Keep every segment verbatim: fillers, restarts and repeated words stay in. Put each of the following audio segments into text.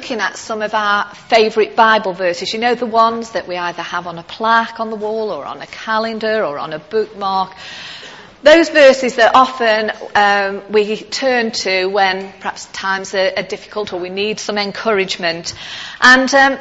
looking at some of our favourite Bible verses. You know, the ones that we either have on a plaque on the wall or on a calendar or on a bookmark. Those verses that often um, we turn to when perhaps times are, are difficult or we need some encouragement. And um,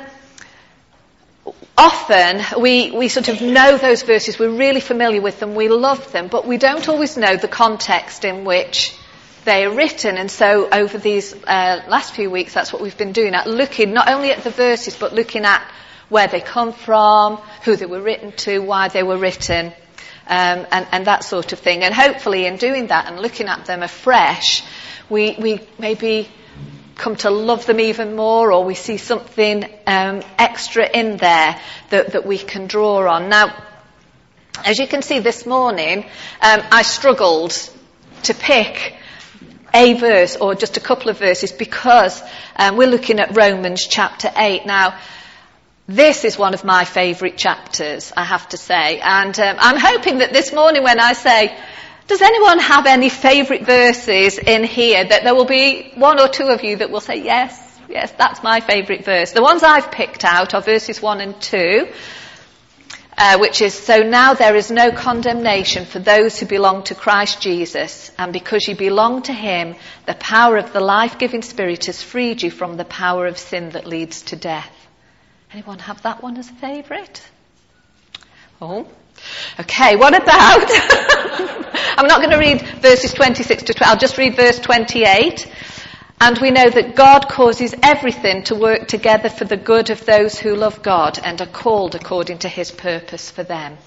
often we, we sort of know those verses, we're really familiar with them, we love them, but we don't always know the context in which they are written. And so over these uh, last few weeks, that's what we've been doing, at looking not only at the verses, but looking at where they come from, who they were written to, why they were written. Um, and, and that sort of thing. And hopefully in doing that and looking at them afresh, we, we maybe come to love them even more, or we see something um, extra in there that, that we can draw on. Now, as you can see this morning, um, I struggled to pick a verse or just a couple of verses because um, we're looking at Romans chapter eight. Now, this is one of my favourite chapters, I have to say. And um, I'm hoping that this morning when I say, does anyone have any favourite verses in here, that there will be one or two of you that will say, yes, yes, that's my favourite verse. The ones I've picked out are verses one and two, uh, which is, so now there is no condemnation for those who belong to Christ Jesus. And because you belong to him, the power of the life-giving Spirit has freed you from the power of sin that leads to death. Anyone have that one as a favourite? Oh. Okay, what about... I'm not going to read verses twenty-six to twenty. I'll just read verse twenty-eight. And we know that God causes everything to work together for the good of those who love God and are called according to his purpose for them.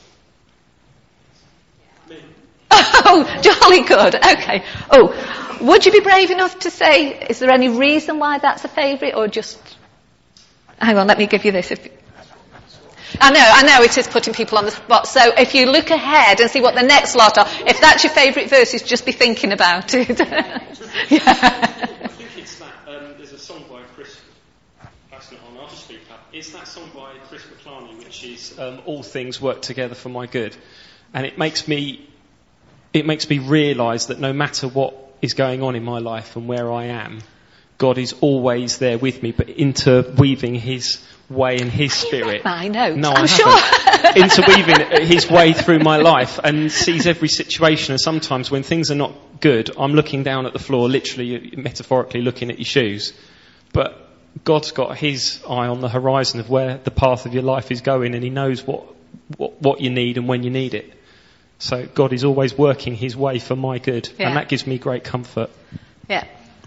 Me. Oh, jolly good. Okay. Oh, would you be brave enough to say, is there any reason why that's a favourite, or just... Hang on, let me give you this. If... I know, I know it is putting people on the spot. So if you look ahead and see what the next lot are, if that's your favourite verses, just be thinking about it. Yeah. I think it's that, um, there's a song by Chris, that's not on, I'll just speak up. It's that song by Chris McClarney, which is um, All Things Work Together for My Good. And it makes me, it makes me realise that no matter what is going on in my life and where I am, God is always there with me, but interweaving his way and his spirit. My notes, no, I'm I sure. haven't. Interweaving his way through my life and sees every situation. And sometimes when things are not good, I'm looking down at the floor, literally, metaphorically looking at your shoes. But God's got his eye on the horizon of where the path of your life is going, and he knows what, what, what you need and when you need it. So God is always working his way for my good. Yeah. And that gives me great comfort. Yeah.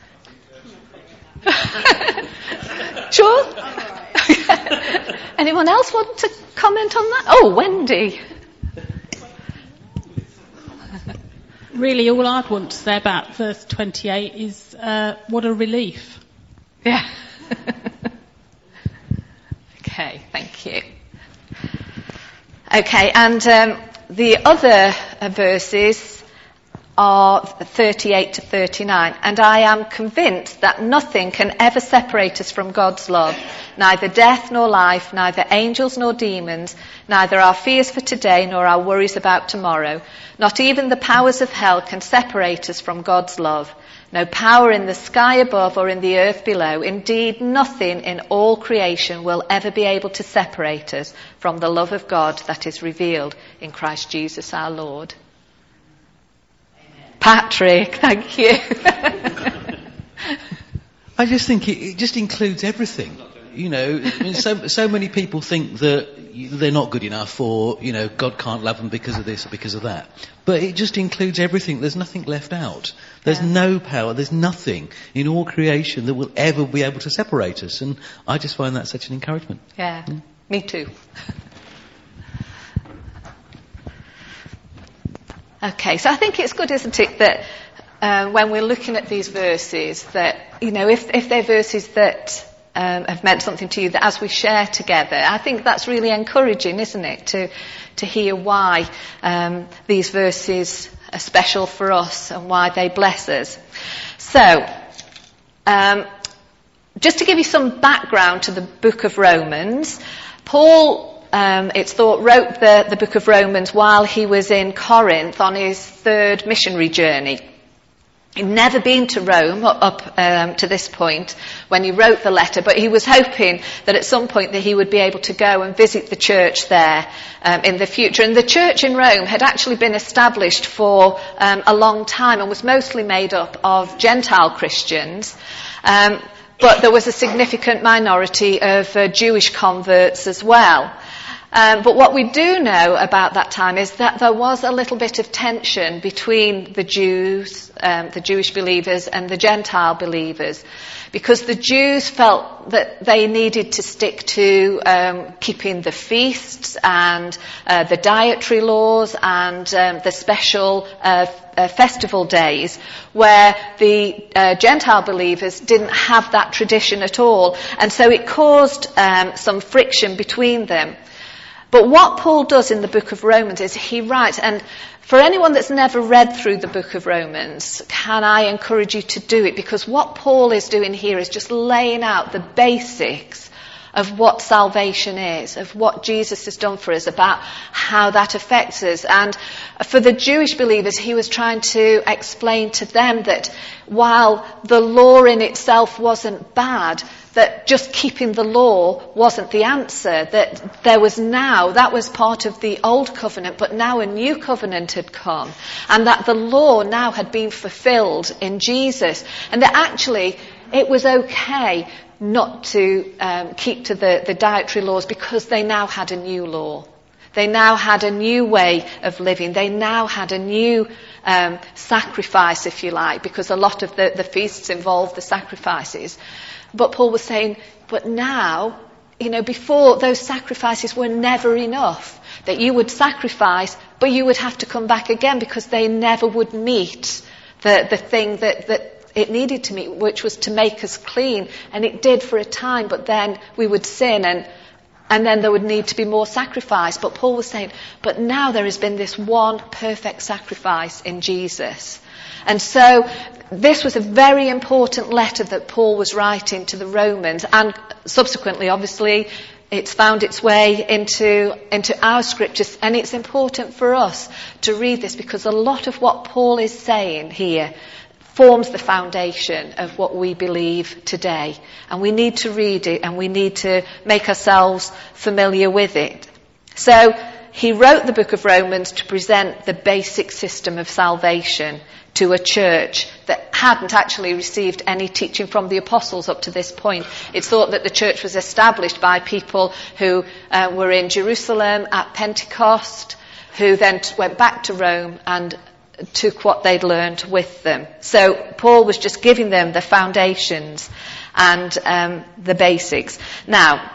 Sure? Anyone else want to comment on that? Oh, Wendy. Really, all I'd want to say about verse twenty-eight is uh, what a relief. Yeah. Okay, thank you. Okay, and um, the other uh, verses are thirty-eight to thirty-nine. And I am convinced that nothing can ever separate us from God's love, neither death nor life, neither angels nor demons, neither our fears for today nor our worries about tomorrow. Not even the powers of hell can separate us from God's love. No power in the sky above or in the earth below. Indeed, nothing in all creation will ever be able to separate us from the love of God that is revealed in Christ Jesus our Lord. Patrick, thank you. I just think it, it just includes everything. You know, I mean, so so many people think that they're not good enough, or you know, God can't love them because of this or because of that. But it just includes everything. There's nothing left out. There's yeah. no power. There's nothing in all creation that will ever be able to separate us. And I just find that such an encouragement. Yeah, yeah. Me too. Okay, so I think it's good, isn't it, that uh, when we're looking at these verses, that, you know, if, if they're verses that um, have meant something to you, that as we share together, I think that's really encouraging, isn't it, to to hear why um, these verses are special for us and why they bless us. So, um, just to give you some background to the book of Romans, Paul... Um, it's thought wrote the, the book of Romans while he was in Corinth on his third missionary journey. He'd never been to Rome up um, to this point when he wrote the letter, but he was hoping that at some point that he would be able to go and visit the church there um, in the future. And the church in Rome had actually been established for um, a long time and was mostly made up of Gentile Christians. Um, but there was a significant minority of uh, Jewish converts as well. Um, but what we do know about that time is that there was a little bit of tension between the Jews, um, the Jewish believers, and the Gentile believers, because the Jews felt that they needed to stick to um, keeping the feasts and uh, the dietary laws and um, the special uh, uh, festival days, where the uh, Gentile believers didn't have that tradition at all, and so it caused um, some friction between them. But what Paul does in the book of Romans is he writes, and for anyone that's never read through the book of Romans, can I encourage you to do it? Because what Paul is doing here is just laying out the basics of what salvation is, of what Jesus has done for us, about how that affects us. And for the Jewish believers, he was trying to explain to them that while the law in itself wasn't bad, that just keeping the law wasn't the answer, that there was now, that was part of the old covenant, but now a new covenant had come, and that the law now had been fulfilled in Jesus, and that actually it was okay not to um, keep to the, the dietary laws because they now had a new law. They now had a new way of living. They now had a new um, sacrifice, if you like, because a lot of the, the feasts involved the sacrifices. But Paul was saying, but now, you know, before those sacrifices were never enough. That you would sacrifice, but you would have to come back again because they never would meet the, the thing that, that it needed to meet, which was to make us clean. And it did for a time, but then we would sin and and then there would need to be more sacrifice. But Paul was saying, but now there has been this one perfect sacrifice in Jesus. And so this was a very important letter that Paul was writing to the Romans, and subsequently, obviously, it's found its way into, into our scriptures, and it's important for us to read this because a lot of what Paul is saying here forms the foundation of what we believe today. And we need to read it and we need to make ourselves familiar with it. So he wrote the book of Romans to present the basic system of salvation to a church that hadn't actually received any teaching from the apostles up to this point. It's thought that the church was established by people who uh, were in Jerusalem at Pentecost, who then t- went back to Rome and took what they'd learned with them. So Paul was just giving them the foundations and um, the basics. Now,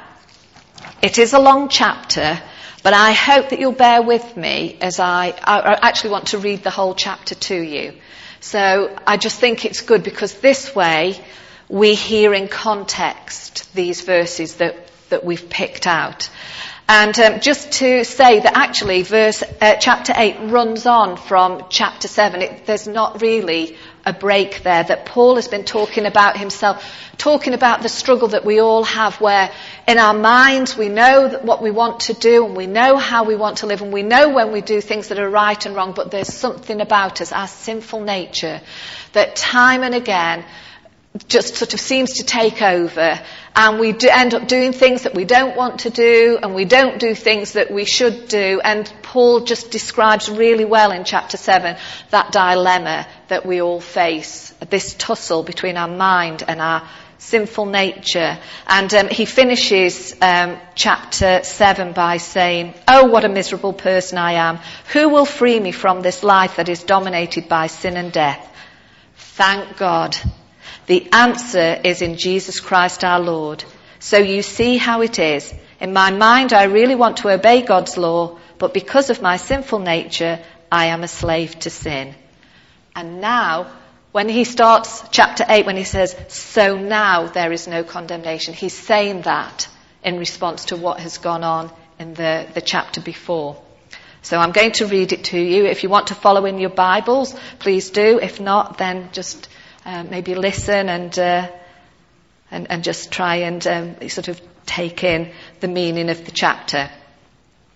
it is a long chapter, but I hope that you'll bear with me as I, I actually want to read the whole chapter to you. So I just think it's good because this way we hear in context these verses that, that we've picked out. And um, just to say that actually verse uh, chapter eight runs on from chapter seven. It, there's not really a break there, that Paul has been talking about himself, talking about the struggle that we all have, where in our minds we know that what we want to do and we know how we want to live and we know when we do things that are right and wrong, but there's something about us, our sinful nature, that time and again just sort of seems to take over, and we do end up doing things that we don't want to do, and we don't do things that we should do. And Paul just describes really well in chapter seven that dilemma that we all face, this tussle between our mind and our sinful nature. And um, he finishes um, chapter seven by saying, "Oh, what a miserable person I am. Who will free me from this life that is dominated by sin and death? Thank God. The answer is in Jesus Christ our Lord. So you see how it is. In my mind, I really want to obey God's law, but because of my sinful nature, I am a slave to sin." And now, when he starts chapter eight, when he says, "So now there is no condemnation," he's saying that in response to what has gone on in the, the chapter before. So I'm going to read it to you. If you want to follow in your Bibles, please do. If not, then just Uh, maybe listen and, uh, and and just try and um, sort of take in the meaning of the chapter.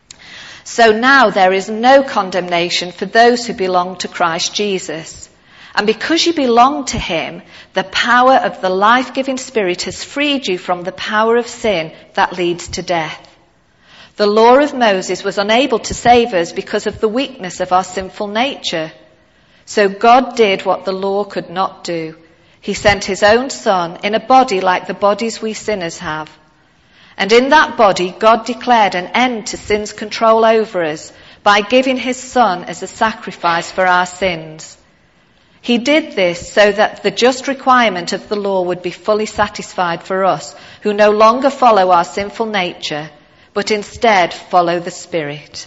"So now there is no condemnation for those who belong to Christ Jesus. And because you belong to him, the power of the life-giving Spirit has freed you from the power of sin that leads to death. The law of Moses was unable to save us because of the weakness of our sinful nature. So God did what the law could not do. He sent his own Son in a body like the bodies we sinners have. And in that body, God declared an end to sin's control over us by giving his Son as a sacrifice for our sins. He did this so that the just requirement of the law would be fully satisfied for us, who no longer follow our sinful nature, but instead follow the Spirit.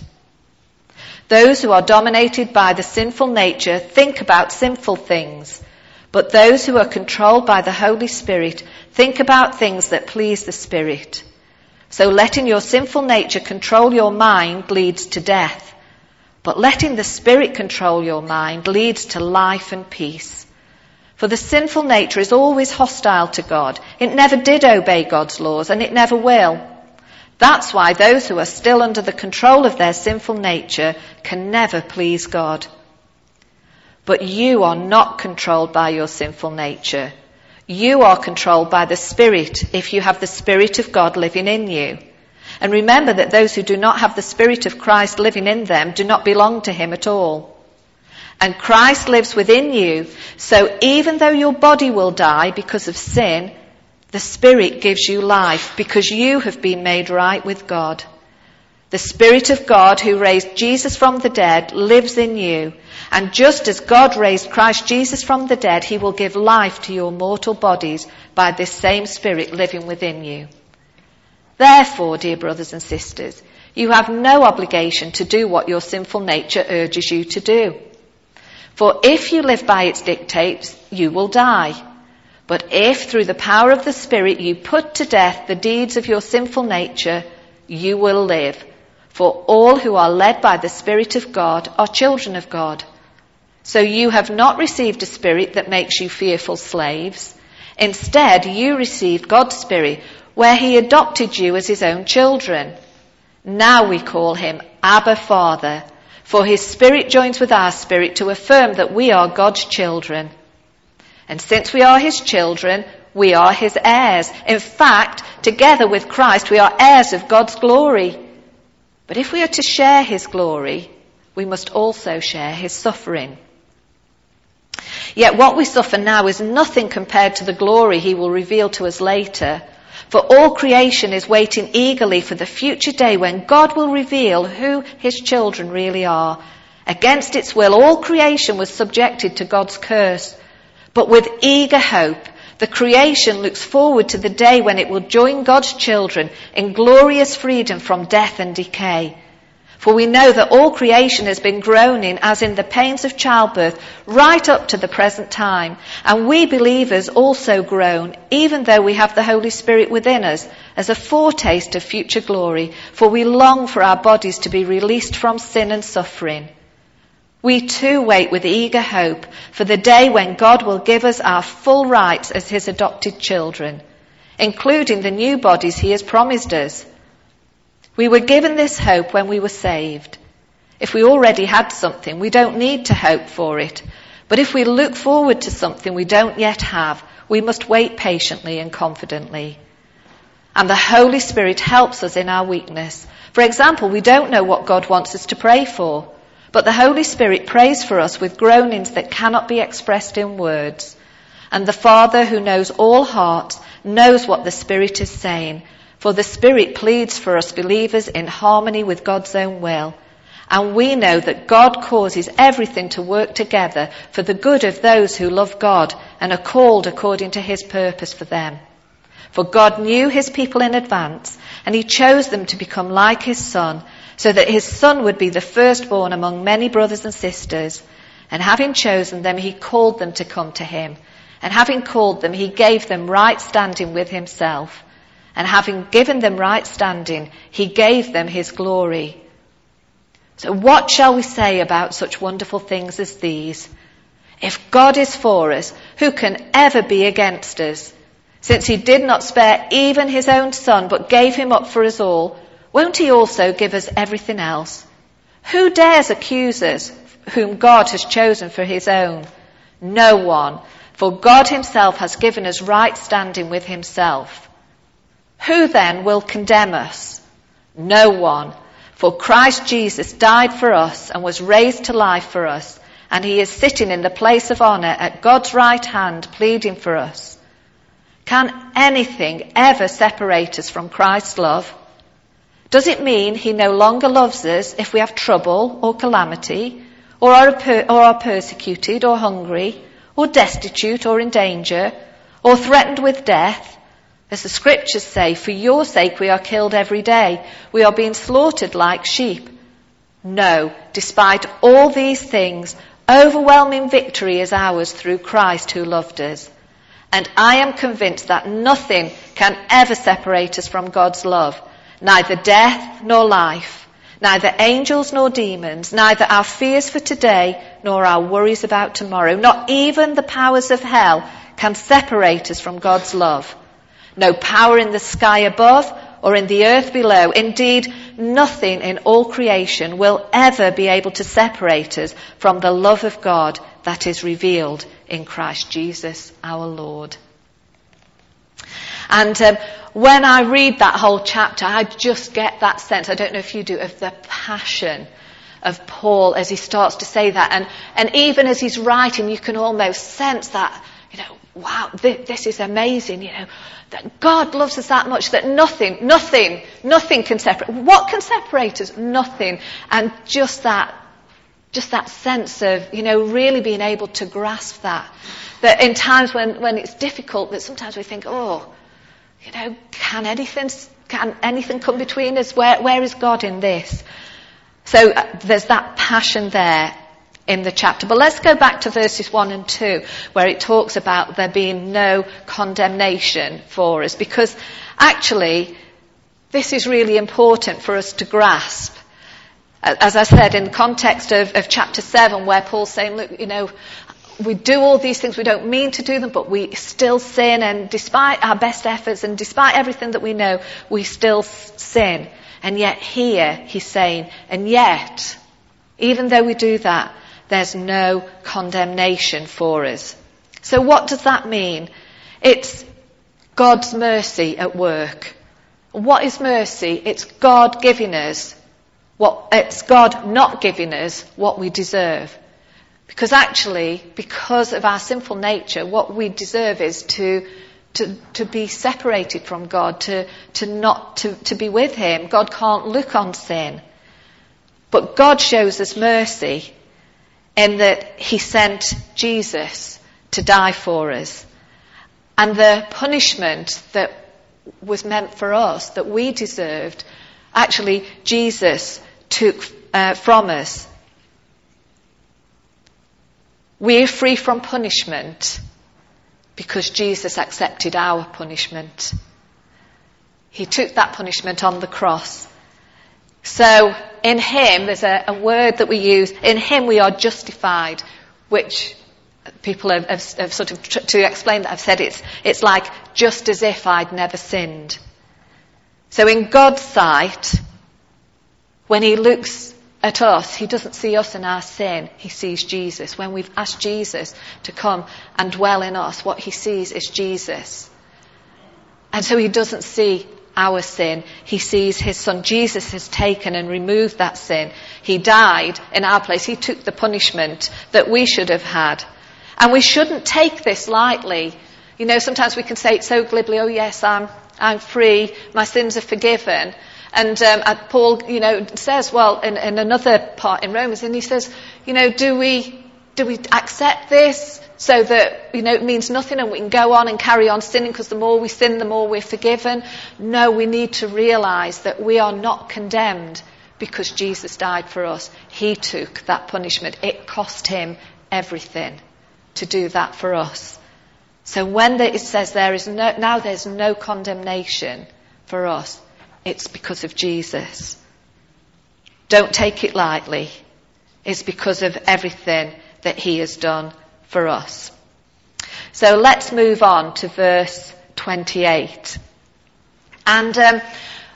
Those who are dominated by the sinful nature think about sinful things, but those who are controlled by the Holy Spirit think about things that please the Spirit. So letting your sinful nature control your mind leads to death. But letting the Spirit control your mind leads to life and peace. For the sinful nature is always hostile to God. It never did obey God's laws, and it never will. That's why those who are still under the control of their sinful nature can never please God. But you are not controlled by your sinful nature. You are controlled by the Spirit if you have the Spirit of God living in you. And remember that those who do not have the Spirit of Christ living in them do not belong to him at all. And Christ lives within you, so even though your body will die because of sin, the Spirit gives you life because you have been made right with God. The Spirit of God who raised Jesus from the dead lives in you. And just as God raised Christ Jesus from the dead, he will give life to your mortal bodies by this same Spirit living within you. Therefore, dear brothers and sisters, you have no obligation to do what your sinful nature urges you to do. For if you live by its dictates, you will die. But if through the power of the Spirit you put to death the deeds of your sinful nature, you will live. For all who are led by the Spirit of God are children of God. So you have not received a spirit that makes you fearful slaves. Instead, you received God's Spirit, where he adopted you as his own children. Now we call him Abba Father, for his Spirit joins with our spirit to affirm that we are God's children. And since we are his children, we are his heirs. In fact, together with Christ, we are heirs of God's glory. But if we are to share his glory, we must also share his suffering. Yet what we suffer now is nothing compared to the glory he will reveal to us later. For all creation is waiting eagerly for the future day when God will reveal who his children really are. Against its will, all creation was subjected to God's curse. But with eager hope, the creation looks forward to the day when it will join God's children in glorious freedom from death and decay. For we know that all creation has been groaning as in the pains of childbirth right up to the present time. And we believers also groan, even though we have the Holy Spirit within us, as a foretaste of future glory. For we long for our bodies to be released from sin and suffering. We too wait with eager hope for the day when God will give us our full rights as his adopted children, including the new bodies he has promised us. We were given this hope when we were saved. If we already had something, we don't need to hope for it. But if we look forward to something we don't yet have, we must wait patiently and confidently. And the Holy Spirit helps us in our weakness. For example, we don't know what God wants us to pray for, but the Holy Spirit prays for us with groanings that cannot be expressed in words. And the Father, who knows all hearts, knows what the Spirit is saying. For the Spirit pleads for us believers in harmony with God's own will. And we know that God causes everything to work together for the good of those who love God and are called according to his purpose for them. For God knew his people in advance, and he chose them to become like his Son, so that his Son would be the firstborn among many brothers and sisters. And having chosen them, he called them to come to him. And having called them, he gave them right standing with himself. And having given them right standing, he gave them his glory. So what shall we say about such wonderful things as these? If God is for us, who can ever be against us? Since he did not spare even his own Son, but gave him up for us all, won't he also give us everything else? Who dares accuse us, whom God has chosen for his own? No one. For God himself has given us right standing with himself. Who then will condemn us? No one. For Christ Jesus died for us and was raised to life for us, and he is sitting in the place of honour at God's right hand, pleading for us. Can anything ever separate us from Christ's love? Does it mean he no longer loves us if we have trouble or calamity, or are, per- or are persecuted or hungry, or destitute or in danger, or threatened with death? As the scriptures say, for your sake we are killed every day. We are being slaughtered like sheep. No, despite all these things, overwhelming victory is ours through Christ who loved us. And I am convinced that nothing can ever separate us from God's love. Neither death nor life, neither angels nor demons, neither our fears for today nor our worries about tomorrow, not even the powers of hell can separate us from God's love. No power in the sky above or in the earth below, indeed nothing in all creation will ever be able to separate us from the love of God that is revealed in Christ Jesus our Lord. And um, when I read that whole chapter, I just get that sense, I don't know if you do, of the passion of Paul as he starts to say that. And, and even as he's writing, you can almost sense that, you know, wow, th- this is amazing, you know, that God loves us that much that nothing, nothing, nothing can separate. What can separate us? Nothing. And just that, just that sense of, you know, really being able to grasp that. That in times when, when it's difficult, that sometimes we think, oh, you know, can anything, can anything come between us? Where, where is God in this? So uh, there's that passion there in the chapter. But let's go back to verses one and two, where it talks about there being no condemnation for us. Because actually, this is really important for us to grasp. As I said, in the context of, of chapter seven, where Paul's saying, look, you know, we do all these things, we don't mean to do them, but we still sin, and despite our best efforts and despite everything that we know, we still sin. And yet here, he's saying, and yet, even though we do that, there's no condemnation for us. So what does that mean? It's God's mercy at work. What is mercy? It's God giving us what, it's God not giving us what we deserve. Because actually, because of our sinful nature, what we deserve is to to, to be separated from God, to, to not to, to be with him. God can't look on sin. But God shows us mercy in that he sent Jesus to die for us. And the punishment that was meant for us, that we deserved, actually Jesus took uh, from us. We're free from punishment because Jesus accepted our punishment. He took that punishment on the cross. So in him, there's a, a word that we use, in him we are justified, which people have, have, have sort of, tr- to explain that, have said it's, it's like just as if I'd never sinned. So in God's sight, when he looks at us, he doesn't see us in our sin, he sees Jesus. When we've asked Jesus to come and dwell in us, what he sees is Jesus. And so he doesn't see our sin, he sees his son. Jesus has taken and removed that sin. He died in our place. He took the punishment that we should have had. And we shouldn't take this lightly. You know, sometimes we can say it so glibly, oh yes, I'm I'm free, my sins are forgiven. And um, Paul, you know, says, well, in, in another part in Romans, and he says, you know, do we do we accept this so that, you know, it means nothing and we can go on and carry on sinning because the more we sin, the more we're forgiven? No, we need to realise that we are not condemned because Jesus died for us. He took that punishment. It cost him everything to do that for us. So when it says there is no, now there's no condemnation for us, it's because of Jesus. Don't take it lightly. It's because of everything that he has done for us. So let's move on to verse twenty-eight. And um,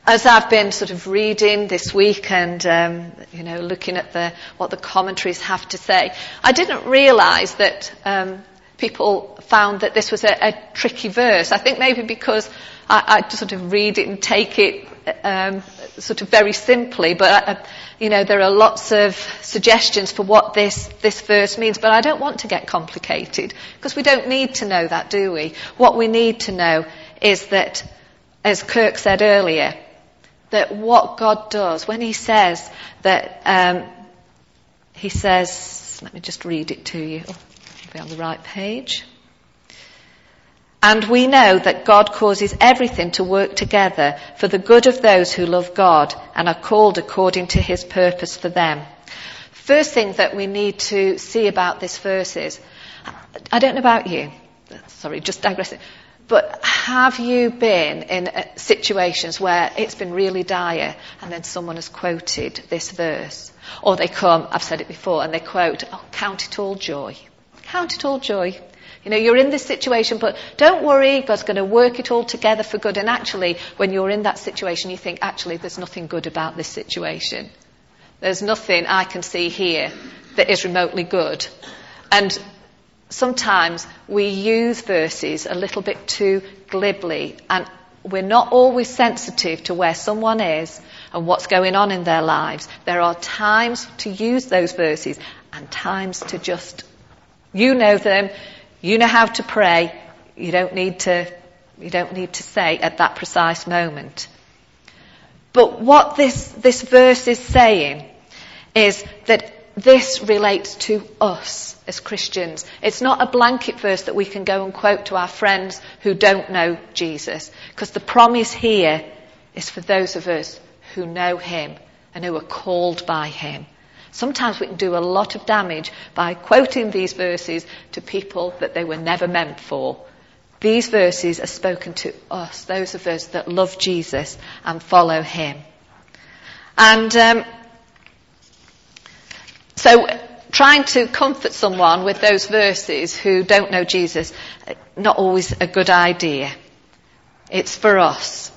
as I've been sort of reading this week and, um, you know, looking at the what the commentaries have to say, I didn't realise that um, people found that this was a, a tricky verse. I think maybe because I, I sort of read it and take it um, sort of very simply, but, uh, you know, there are lots of suggestions for what this, this verse means, but I don't want to get complicated, because we don't need to know that, do we? What we need to know is that, as Kirk said earlier, that what God does, when he says that, um, he says, let me just read it to you, oh, I'll be on the right page. And we know that God causes everything to work together for the good of those who love God and are called according to his purpose for them. First thing that we need to see about this verse is, I don't know about you, sorry, just digressing, but have you been in situations where it's been really dire and then someone has quoted this verse? Or they come, I've said it before, and they quote, oh, count it all joy. Count it all joy. You know, you're in this situation, but don't worry, God's going to work it all together for good. And actually, when you're in that situation, you think, actually, there's nothing good about this situation. There's nothing I can see here that is remotely good. And sometimes we use verses a little bit too glibly, and we're not always sensitive to where someone is and what's going on in their lives. There are times to use those verses and times to just, you know them, you know how to pray, you don't need to, you don't need to say at that precise moment. But what this, this verse is saying is that this relates to us as Christians. It's not a blanket verse that we can go and quote to our friends who don't know Jesus, because the promise here is for those of us who know him and who are called by him. Sometimes we can do a lot of damage by quoting these verses to people that they were never meant for. These verses are spoken to us, those of us that love Jesus and follow him. And um, so trying to comfort someone with those verses who don't know Jesus, not always a good idea. It's for us.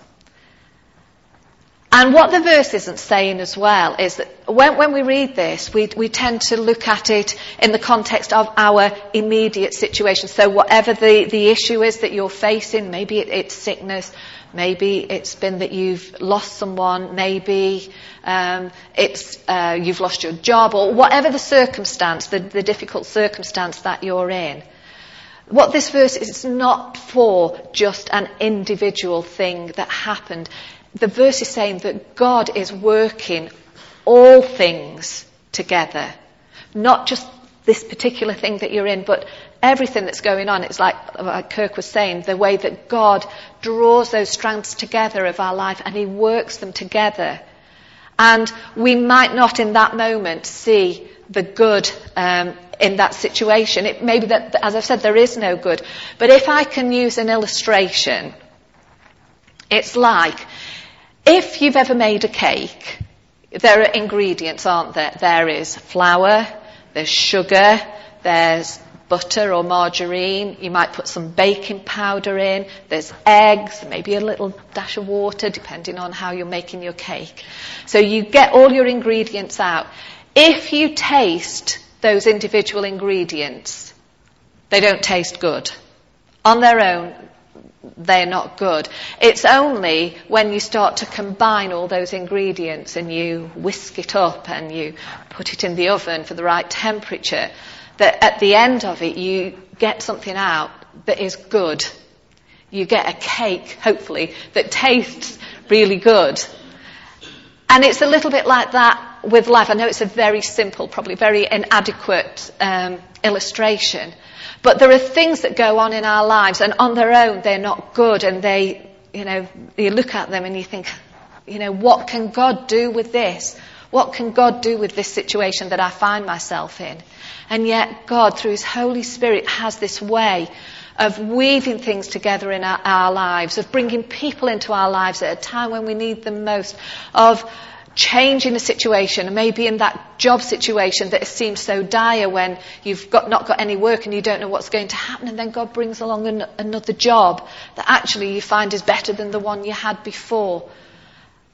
And what the verse isn't saying as well is that when, when we read this, we, we tend to look at it in the context of our immediate situation. So whatever the, the issue is that you're facing, maybe it, it's sickness, maybe it's been that you've lost someone, maybe um, it's uh, you've lost your job, or whatever the circumstance, the, the difficult circumstance that you're in. What this verse is, it's not for just an individual thing that happened. The verse is saying that God is working all things together. Not just this particular thing that you're in, but everything that's going on. It's like, like Kirk was saying, the way that God draws those strands together of our life and he works them together. And we might not in that moment see the good um, in that situation. It may be that, as I've said, there is no good. But if I can use an illustration, it's like, if you've ever made a cake, there are ingredients, aren't there? There is flour, there's sugar, there's butter or margarine, you might put some baking powder in, there's eggs, maybe a little dash of water, depending on how you're making your cake. So you get all your ingredients out. If you taste those individual ingredients, they don't taste good. On their own, they're not good. It's only when you start to combine all those ingredients and you whisk it up and you put it in the oven for the right temperature that at the end of it you get something out that is good. You get a cake, hopefully, that tastes really good. And it's a little bit like that with life. I know it's a very simple, probably very inadequate um, illustration. But there are things that go on in our lives, and on their own, they're not good, and they, you know, you look at them and you think, you know, what can God do with this? What can God do with this situation that I find myself in? And yet God, through his Holy Spirit, has this way of weaving things together in our, our lives, of bringing people into our lives at a time when we need them most, of changing a situation, maybe in that job situation that seems so dire when you've got not got any work and you don't know what's going to happen, and then God brings along an, another job that actually you find is better than the one you had before.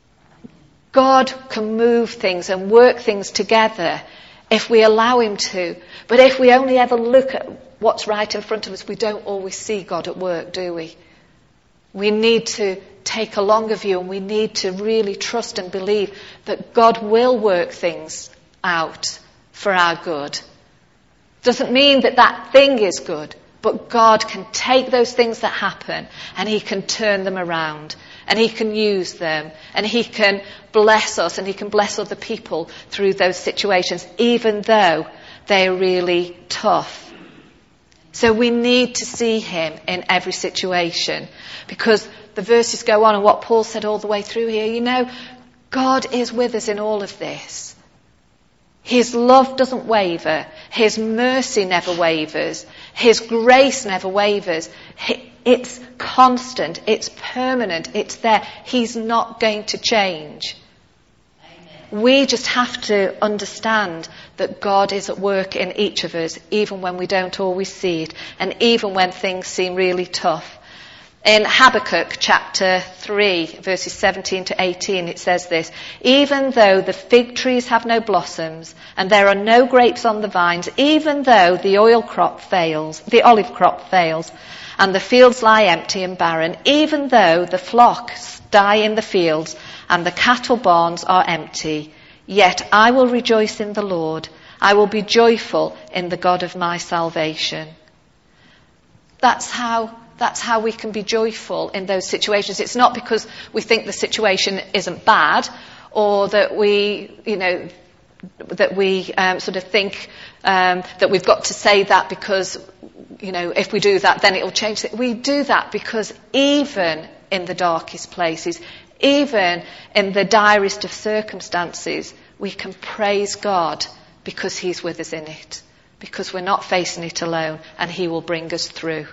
God can move things and work things together if we allow him to. But if we only ever look at what's right in front of us, we don't always see God at work, do we? We need to take a longer view, and we need to really trust and believe that God will work things out for our good. Doesn't mean that that thing is good, but God can take those things that happen and he can turn them around, and he can use them, and he can bless us, and he can bless other people through those situations, even though they're really tough. So we need to see him in every situation, because the verses go on, and what Paul said all the way through here, you know, God is with us in all of this. His love doesn't waver. His mercy never wavers. His grace never wavers. It's constant. It's permanent. It's there. He's not going to change. Amen. We just have to understand that God is at work in each of us, even when we don't always see it, and even when things seem really tough. In Habakkuk chapter three, verses seventeen to eighteen, it says this: even though the fig trees have no blossoms, and there are no grapes on the vines, even though the oil crop fails, the olive crop fails, and the fields lie empty and barren, even though the flocks die in the fields, and the cattle barns are empty, yet I will rejoice in the Lord. I will be joyful in the God of my salvation. That's how That's how we can be joyful in those situations. It's not because we think the situation isn't bad, or that we, you know, that we um, sort of think um, that we've got to say that because, you know, if we do that, then it'll change. We do that because even in the darkest places, even in the direst of circumstances, we can praise God because he's with us in it, because we're not facing it alone, and he will bring us through.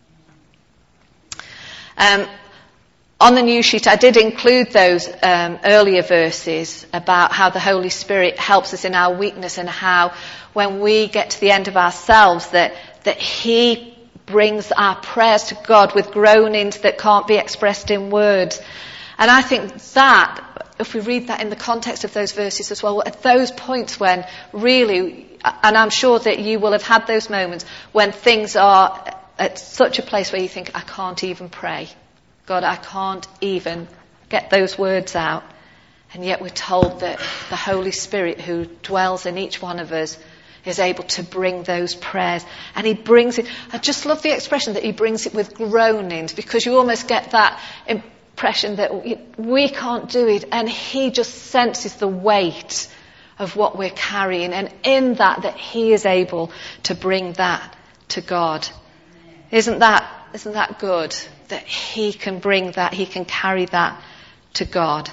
Um, on the news sheet, I did include those um, earlier verses about how the Holy Spirit helps us in our weakness, and how when we get to the end of ourselves, that that he brings our prayers to God with groanings that can't be expressed in words. And I think that, if we read that in the context of those verses as well, at those points when really, and I'm sure that you will have had those moments when things are at such a place where you think, I can't even pray. God, I can't even get those words out. And yet we're told that the Holy Spirit who dwells in each one of us is able to bring those prayers. And he brings it, I just love the expression that he brings it with groanings, because you almost get that impression that we can't do it, and he just senses the weight of what we're carrying. And in that, that he is able to bring that to God. Isn't that, isn't that good? That he can bring that, he can carry that to God.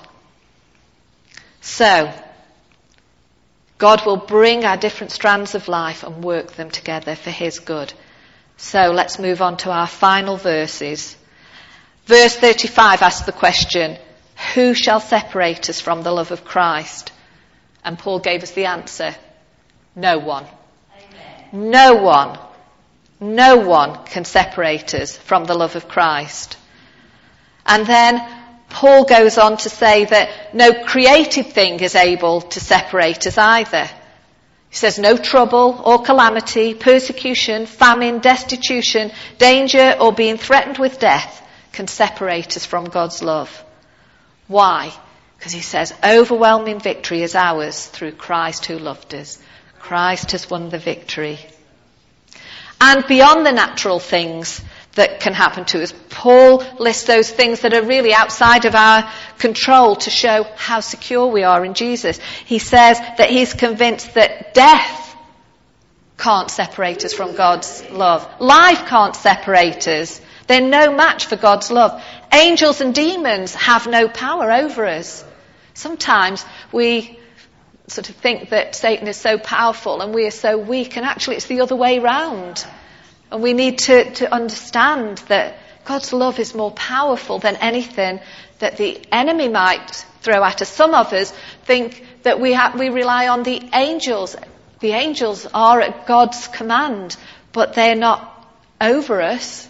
So, God will bring our different strands of life and work them together for his good. So let's move on to our final verses. Verse thirty-five asks the question, who shall separate us from the love of Christ? And Paul gave us the answer, no one. Amen. No one. No one can separate us from the love of Christ. And then Paul goes on to say that no created thing is able to separate us either. He says no trouble or calamity, persecution, famine, destitution, danger, or being threatened with death can separate us from God's love. Why? Because he says overwhelming victory is ours through Christ who loved us. Christ has won the victory. And beyond the natural things that can happen to us, Paul lists those things that are really outside of our control to show how secure we are in Jesus. He says that he's convinced that death can't separate us from God's love. Life can't separate us. They're no match for God's love. Angels and demons have no power over us. Sometimes we sort of think that Satan is so powerful and we are so weak, and actually it's the other way round. And we need to, to understand that God's love is more powerful than anything that the enemy might throw at us. Some of us think that we ha- we rely on the angels. The angels are at God's command, but they're not over us.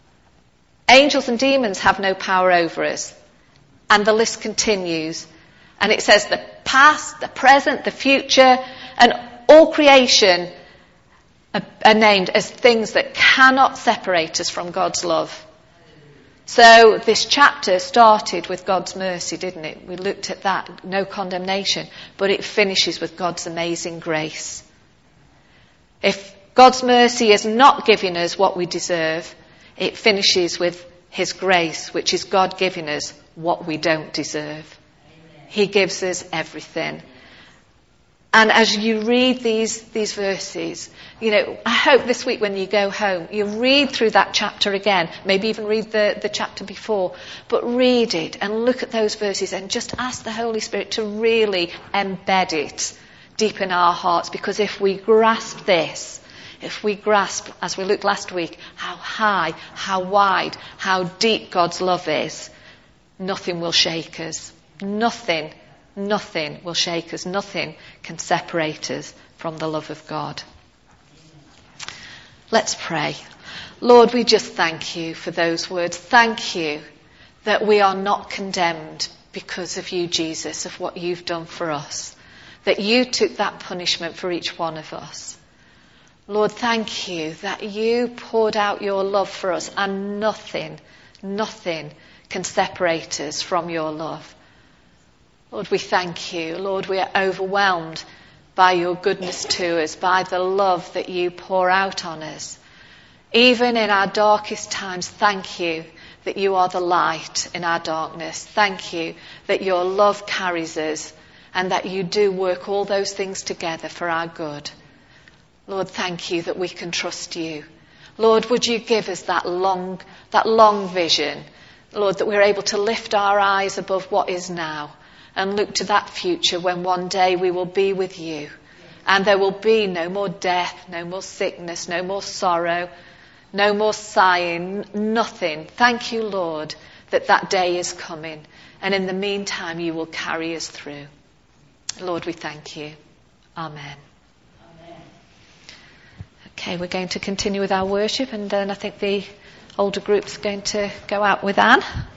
Angels and demons have no power over us. And the list continues. And it says the past, the present, the future, and all creation are, are named as things that cannot separate us from God's love. So this chapter started with God's mercy, didn't it? We looked at that, no condemnation, but it finishes with God's amazing grace. If God's mercy is not giving us what we deserve, it finishes with his grace, which is God giving us what we don't deserve. He gives us everything. And as you read these, these verses, you know, I hope this week when you go home, you read through that chapter again, maybe even read the, the chapter before, but read it and look at those verses and just ask the Holy Spirit to really embed it deep in our hearts. Because if we grasp this, if we grasp, as we looked last week, how high, how wide, how deep God's love is, nothing will shake us. Nothing, nothing will shake us. Nothing can separate us from the love of God. Let's pray. Lord, we just thank you for those words. Thank you that we are not condemned because of you, Jesus, of what you've done for us. That you took that punishment for each one of us. Lord, thank you that you poured out your love for us and nothing, nothing can separate us from your love. Lord, we thank you. Lord, we are overwhelmed by your goodness to us, by the love that you pour out on us. Even in our darkest times, thank you that you are the light in our darkness. Thank you that your love carries us and that you do work all those things together for our good. Lord, thank you that we can trust you. Lord, would you give us that long, that long vision, Lord, that we're able to lift our eyes above what is now and look to that future when one day we will be with you. And there will be no more death, no more sickness, no more sorrow, no more sighing, nothing. Thank you, Lord, that that day is coming. And in the meantime, you will carry us through. Lord, we thank you. Amen. Amen. Okay, we're going to continue with our worship, and then I think the older group's going to go out with Anne.